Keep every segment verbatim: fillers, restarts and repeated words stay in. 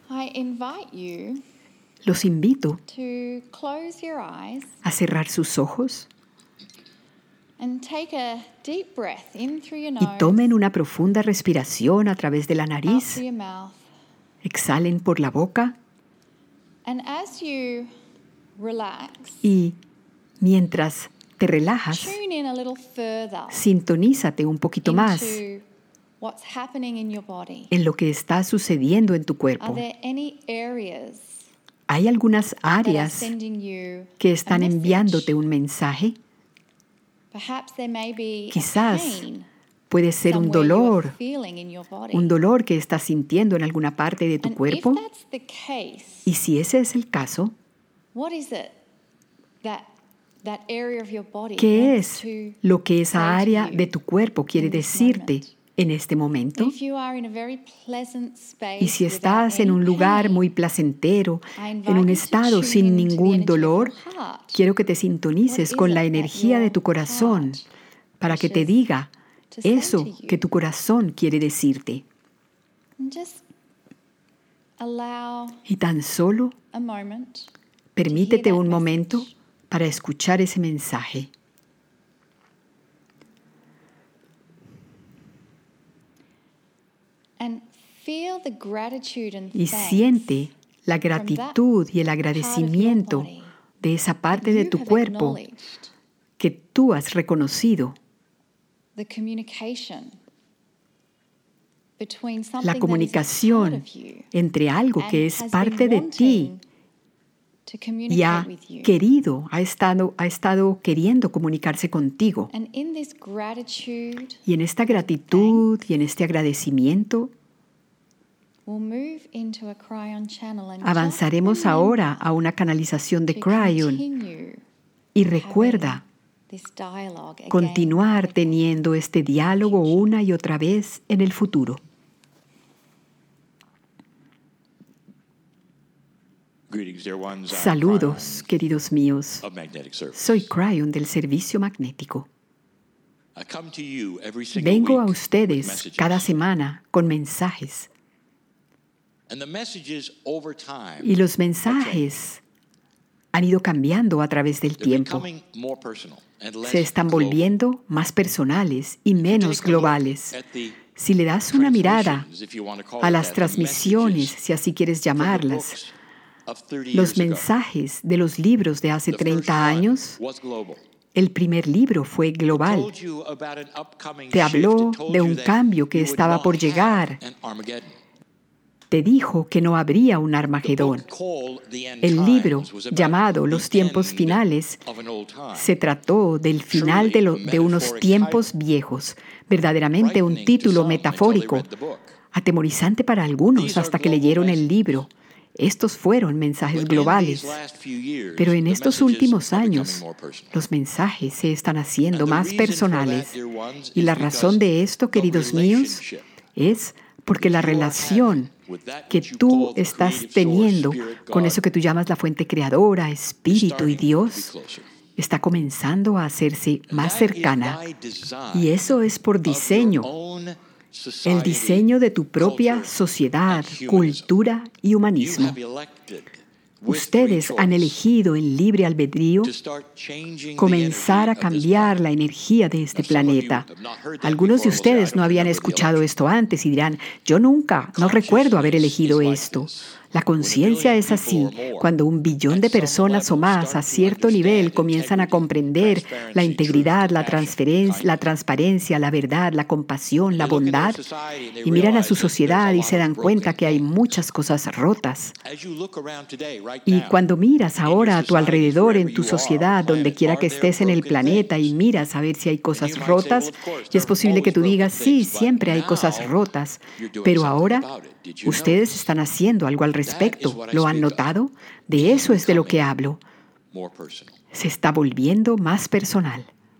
I invite you los invito to close your eyes a cerrar sus ojos and take a deep breath in through your y nose, tomen una profunda respiración a través de la out nariz. through your mouth. Exhalen por la boca And as you relax, y mientras te relajas, tune in a little further sintonízate un poquito más into what's happening in your body. en lo que está sucediendo en tu Are cuerpo. there any areas Hay algunas that are áreas sending you que a están message? enviándote un mensaje. Perhaps there may be a Quizás pain puede ser un somewhere you are dolor, feeling in your body. un dolor que estás sintiendo en alguna parte de tu And cuerpo. if that's the case, Y si ese es el caso, what is it that that area of your body ¿qué wants es to lo que say esa to área you de tu cuerpo quiere in this decirte moment? en este momento? If you are in a very pleasant space Y si without estás en any un lugar pain, muy placentero, I invite en un you to estado tune sin into the ningún energy of dolor, your heart. quiero que te What sintonices is con la it that energía de your tu corazón heart para que te wishes diga to say eso to you? que tu corazón quiere decirte. And just allow Y tan solo a moment permítete that un momento message. para escuchar ese mensaje. and feel the gratitude and Y thanks siente la gratitud y el agradecimiento de esa parte de you tu have cuerpo acknowledged que tú has reconocido. the communication between something La that is a part comunicación of you entre algo and que es has parte been de ti wanting to y communicate ha with you. querido, ha estado, ha estado queriendo comunicarse contigo. And in this gratitude, Y en esta gratitud y en este agradecimiento, we'll move into a cryon channel and avanzaremos just ahora remember a una canalización de to cryon. continue Y recuerda having this dialogue again continuar and again. teniendo este diálogo una y otra vez en el futuro. Greetings, dear ones. I'm Saludos, queridos míos. Cryon of Magnetic Service. Soy Cryon del servicio magnético. I come to you every single Vengo a week with ustedes messages. cada semana con mensajes. And the messages over time Y los are changing. mensajes han ido cambiando a través del They're tiempo. becoming more personal and less Se están global. volviendo más personales y If you menos take a look globales. at the Si le das una mirada transmissions, if you want to call a it las that, the transmisiones, messages si así quieres from the llamarlas, books of thirty los years ago, mensajes de los libros de hace the first treinta one años, was global. el primer libro fue global. Told you about an upcoming Te shift. habló It told de you un that cambio que you would estaba not por have llegar. an Armageddon. Te dijo que no habría un The Armagedón. book called The End El libro, Times was about llamado the Los tiempos end finales, of an old time. se trató del final de, lo- de unos tiempos viejos, verdaderamente un título metafórico, atemorizante para algunos hasta que leyeron el libro. Estos fueron mensajes globales, pero en estos últimos años los mensajes se están haciendo más personales. Y la razón de esto, queridos míos, es porque la relación que tú estás teniendo con eso que tú llamas la fuente creadora, espíritu y Dios, está comenzando a hacerse más cercana. Y eso es por diseño, el diseño de tu propia sociedad, cultura y humanismo. Ustedes han elegido en libre albedrío comenzar a cambiar la energía de este planeta. Algunos de ustedes no habían escuchado esto antes y dirán, yo nunca, no recuerdo haber elegido esto. La conciencia es así, cuando un billón de personas o más a cierto nivel comienzan a comprender la integridad, la, transferencia, la transparencia, la verdad, la compasión, la bondad, y miran a su sociedad y se dan cuenta que hay muchas cosas rotas. Y cuando miras ahora a tu alrededor en tu sociedad, donde quiera que estés en el planeta, y miras a ver si hay cosas rotas, y es posible que tú digas, sí, siempre hay cosas rotas, pero ahora ustedes están haciendo algo al respecto. ¿Lo han notado? De eso es de lo que hablo. Se está volviendo más personal.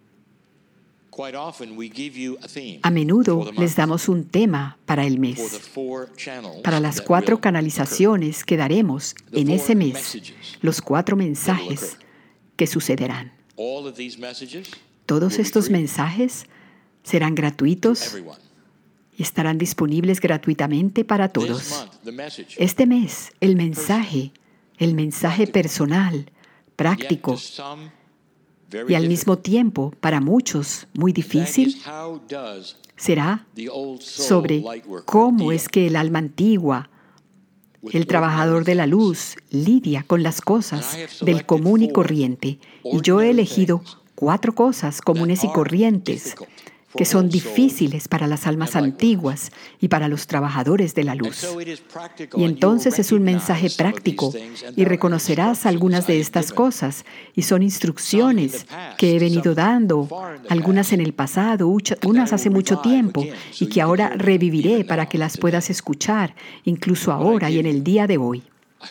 A menudo les damos un tema para el mes, para las cuatro canalizaciones que daremos en ese mes, los cuatro mensajes que sucederán. Todos estos mensajes serán gratuitos y estarán disponibles gratuitamente para todos. Este mes, el mensaje, el mensaje personal, práctico y al mismo tiempo, para muchos, muy difícil, será sobre cómo es que el alma antigua, el trabajador de la luz, lidia con las cosas del común y corriente. Y yo he elegido cuatro cosas comunes y corrientes que son difíciles para las almas antiguas y para los trabajadores de la luz. Y entonces es un mensaje práctico y reconocerás algunas de estas cosas y son instrucciones que he venido dando, algunas en el pasado, unas hace mucho tiempo y que ahora reviviré para que las puedas escuchar, incluso ahora y en el día de hoy.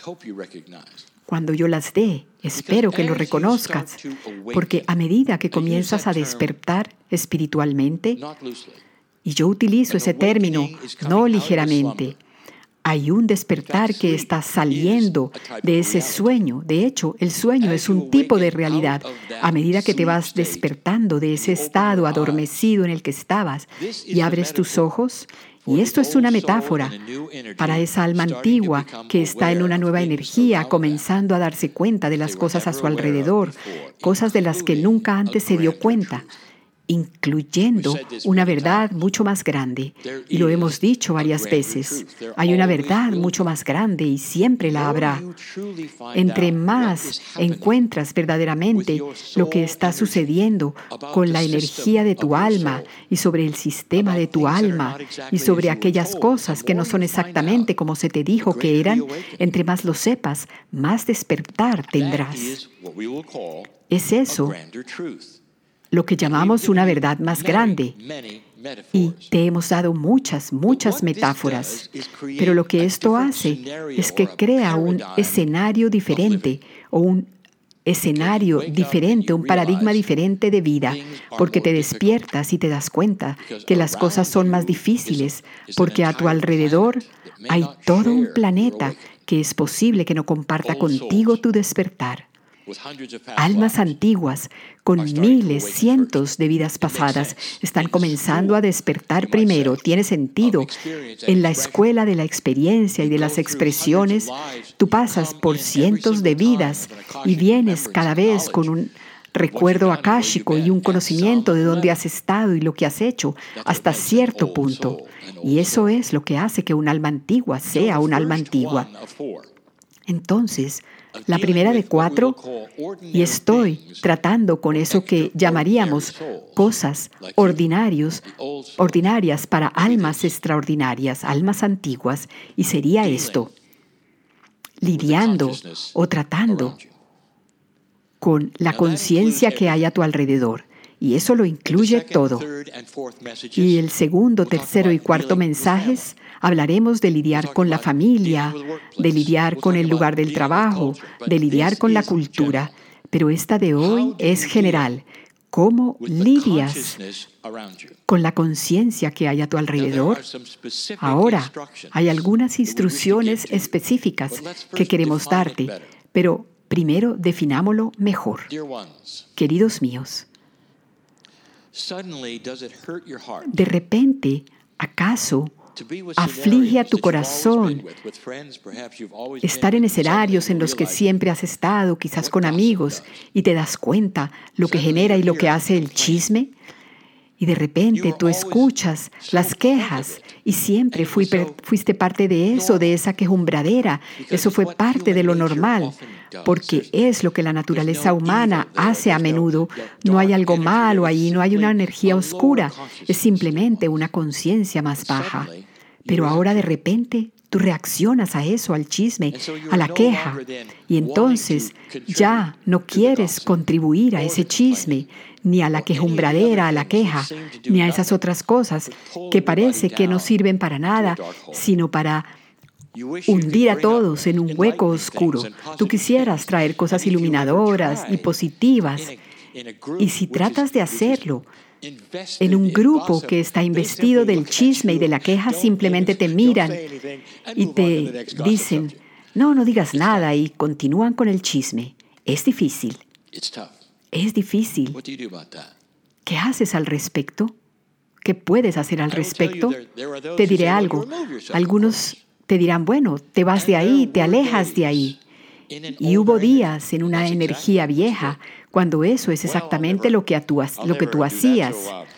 Cuando yo las dé, espero que lo reconozcas, porque a medida que comienzas a despertar espiritualmente, y yo utilizo ese término no ligeramente, hay un despertar que está saliendo de ese sueño. De hecho, el sueño es un tipo de realidad. A medida que te vas despertando de ese estado adormecido en el que estabas y abres tus ojos, y esto es una metáfora para esa alma antigua que está en una nueva energía, comenzando a darse cuenta de las cosas a su alrededor, cosas de las que nunca antes se dio cuenta, incluyendo una verdad mucho más grande. Y lo hemos dicho varias veces. Hay una verdad mucho más grande y siempre la habrá. Entre más encuentras verdaderamente lo que está sucediendo con la energía de tu alma y sobre el sistema de tu alma y sobre aquellas cosas que no son exactamente como se te dijo que eran, entre más lo sepas, más despertar tendrás. Es eso lo que llamamos una verdad más grande. Y te hemos dado muchas, muchas metáforas. Pero lo que esto hace es que crea un escenario diferente o un escenario diferente, un paradigma diferente de vida, porque te despiertas y te das cuenta que las cosas son más difíciles, porque a tu alrededor hay todo un planeta que es posible que no comparta contigo tu despertar. Almas antiguas con miles, cientos de vidas pasadas están comenzando a despertar primero. Tiene sentido. En la escuela de la experiencia y de las expresiones, tú pasas por cientos de vidas y vienes cada vez con un recuerdo akáshico y un conocimiento de dónde has estado y lo que has hecho hasta cierto punto. Y eso es lo que hace que un alma antigua sea un alma antigua. Entonces, la primera de cuatro, y estoy tratando con eso que llamaríamos cosas ordinarios, ordinarias para almas extraordinarias, almas antiguas, y sería esto, lidiando o tratando con la conciencia que hay a tu alrededor. Y eso lo incluye todo. Y el segundo, tercero y cuarto mensajes, hablaremos de lidiar con la familia, de lidiar con el lugar del trabajo, de lidiar con la cultura. Pero esta de hoy es general. ¿Cómo lidias con la conciencia que hay a tu alrededor? Ahora, hay algunas instrucciones específicas que queremos darte, pero primero definámoslo mejor. Queridos míos, de repente, ¿acaso aflige a tu corazón estar en escenarios en los que siempre has estado, quizás con amigos, y te das cuenta lo que genera y lo que hace el chisme? Y de repente tú escuchas las quejas y siempre fui, fuiste parte de eso, de esa quejumbradera. Eso fue parte de lo normal, porque es lo que la naturaleza humana hace a menudo. No hay algo malo ahí, no hay una energía oscura, es simplemente una conciencia más baja. Pero ahora de repente tú reaccionas a eso, al chisme, a la queja, y entonces ya no quieres contribuir a ese chisme, ni a la quejumbradera, a la queja, ni a esas otras cosas que parece que no sirven para nada, sino para hundir a todos en un hueco oscuro. Tú quisieras traer cosas iluminadoras y positivas, y si tratas de hacerlo en un grupo que está investido del chisme y de la queja, simplemente te miran y te dicen, no, no digas nada, y continúan con el chisme. Es difícil. Es difícil. ¿Qué haces al respecto? ¿Qué puedes hacer al respecto? Te diré algo. Algunos te dirán, bueno, te vas de ahí, te alejas de ahí. Y hubo días en una energía vieja cuando eso es exactamente lo que tú, lo que tú hacías.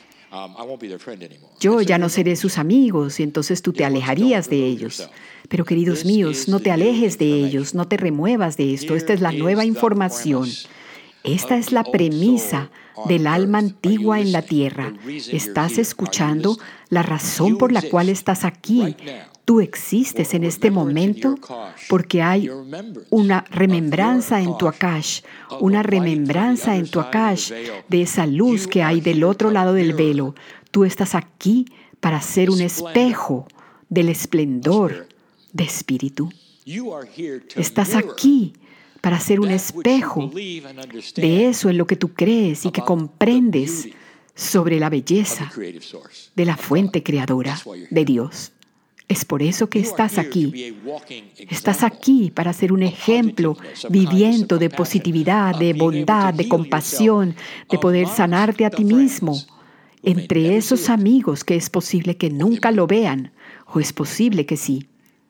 Yo ya no seré sus amigos y entonces tú te alejarías de ellos. Pero queridos míos, no te alejes de ellos, no te remuevas de esto. Esta es la nueva información. Esta es la premisa del alma antigua en la tierra. Estás escuchando la razón por la cual estás aquí. Tú existes en este momento porque hay una remembranza en tu Akash, una remembranza en tu Akash de esa luz que hay del otro lado del velo. Tú estás aquí para ser un espejo del esplendor de espíritu. Estás aquí para ser un espejo de eso en lo que tú crees y que comprendes sobre la belleza de la fuente creadora de Dios. Es por eso que estás aquí. Estás aquí para ser un ejemplo viviente de positividad, de bondad, de compasión, de poder sanarte a ti mismo entre esos amigos que es posible que nunca lo vean o es posible que sí.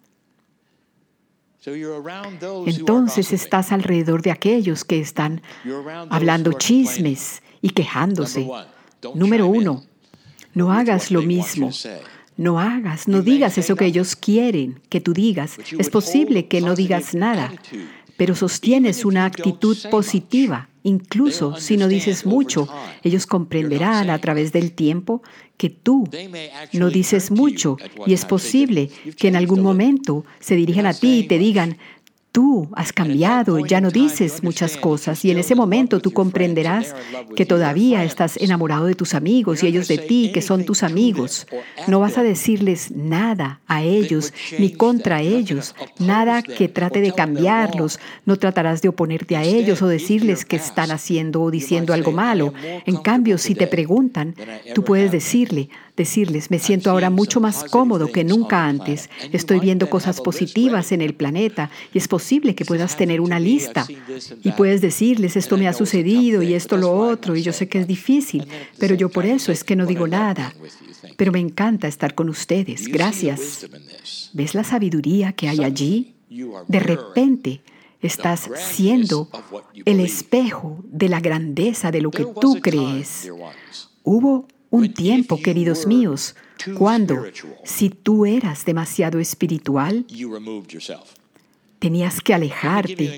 Entonces estás alrededor de aquellos que están hablando chismes y quejándose. Número uno, no hagas lo mismo. No hagas, no digas eso que ellos quieren que tú digas. Es posible que no digas nada, pero sostienes una actitud positiva. Incluso si no dices mucho, ellos comprenderán a través del tiempo que tú no dices mucho y es posible que en algún momento se dirijan a ti y te digan, tú has cambiado, ya no dices muchas cosas y en ese momento tú comprenderás que todavía estás enamorado de tus amigos y ellos de ti, que son tus amigos. No vas a decirles nada a ellos ni contra ellos, nada que trate de cambiarlos. No tratarás de oponerte a ellos o decirles que están haciendo o diciendo algo malo. En cambio, si te preguntan, tú puedes decirle, decirles, me siento ahora mucho más cómodo que nunca antes. Estoy viendo cosas positivas en el planeta y es posible que puedas tener una lista y puedes decirles, esto me ha sucedido y esto lo otro y yo sé que es difícil, pero yo por eso es que no digo nada. Pero me encanta estar con ustedes. Gracias. ¿Ves la sabiduría que hay allí? De repente estás siendo el espejo de la grandeza de lo que tú crees. Hubo un tiempo, queridos míos, cuando, si tú eras demasiado espiritual, tenías que alejarte.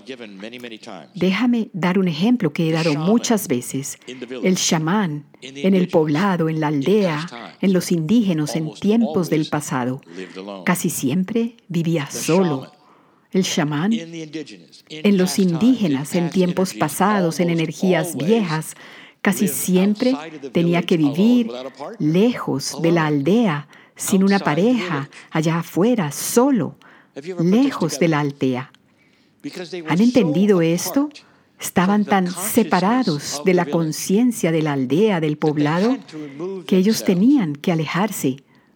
Déjame dar un ejemplo que he dado muchas veces. El chamán en el poblado, en la aldea, en los indígenas en tiempos del pasado, casi siempre vivía solo. El chamán en los indígenas en tiempos pasados, en energías viejas, casi siempre tenía que vivir lejos de la aldea, sin una pareja, allá afuera, solo, lejos de la aldea. ¿Han entendido esto? Estaban tan separados de la conciencia de la aldea, del poblado, que ellos tenían que alejarse.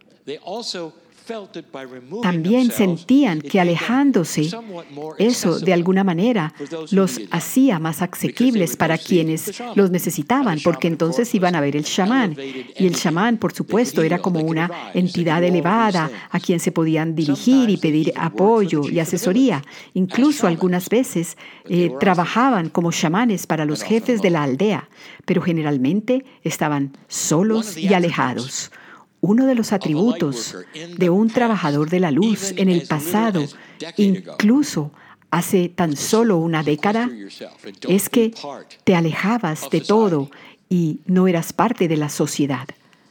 También sentían que alejándose, eso de alguna manera los hacía más asequibles para quienes los necesitaban, porque entonces iban a ver el chamán. Y el chamán, por supuesto, era como una entidad elevada a quien se podían dirigir y pedir apoyo y asesoría. Incluso algunas veces eh, trabajaban como chamanes para los jefes de la aldea, pero generalmente estaban solos y alejados. Uno de los atributos de un trabajador de la luz en el pasado, incluso hace tan solo una década, es que te alejabas de todo y no eras parte de la sociedad.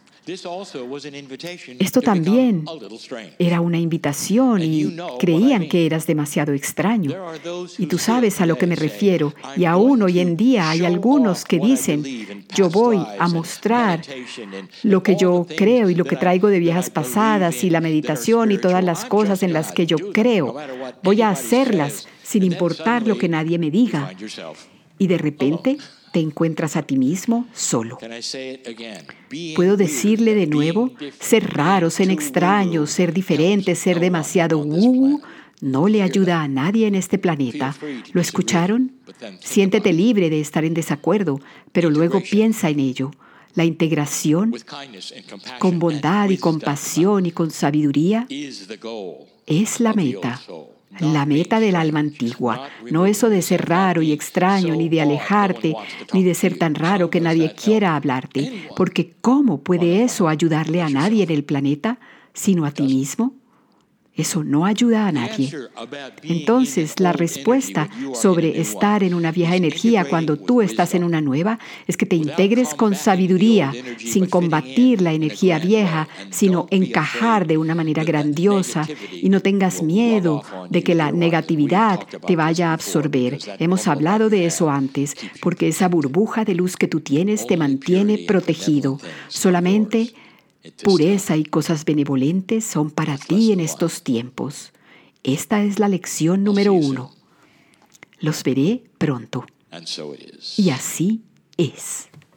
Esto también era una invitación y creían que eras demasiado extraño. Y tú sabes a lo que me refiero. Y aún hoy en día hay algunos que dicen, yo voy a mostrar lo que yo creo y lo que traigo de vidas pasadas y la meditación y todas las cosas en las que yo creo. Voy a hacerlas sin importar lo que nadie me diga. Y de repente te encuentras a ti mismo solo. Puedo decirle de nuevo, ser raro, ser extraño, ser diferente, ser demasiado woo, no le ayuda a nadie en este planeta. ¿Lo escucharon? Siéntete libre de estar en desacuerdo, pero luego piensa en ello. La integración con bondad y compasión y con sabiduría es la meta. La meta del alma antigua, no eso de ser raro y extraño, ni de alejarte, ni de ser tan raro que nadie quiera hablarte, porque ¿cómo puede eso ayudarle a nadie en el planeta, sino a ti mismo? Eso no ayuda a nadie. Entonces, la respuesta sobre estar en una vieja energía cuando tú estás en una nueva es que te integres con sabiduría, sin combatir la energía vieja, sino encajar de una manera grandiosa y no tengas miedo de que la negatividad te vaya a absorber. Hemos hablado de eso antes, porque esa burbuja de luz que tú tienes te mantiene protegido. Solamente pureza y cosas benevolentes son para ti en estos tiempos. Esta es la lección número uno. Los veré pronto. Y así es.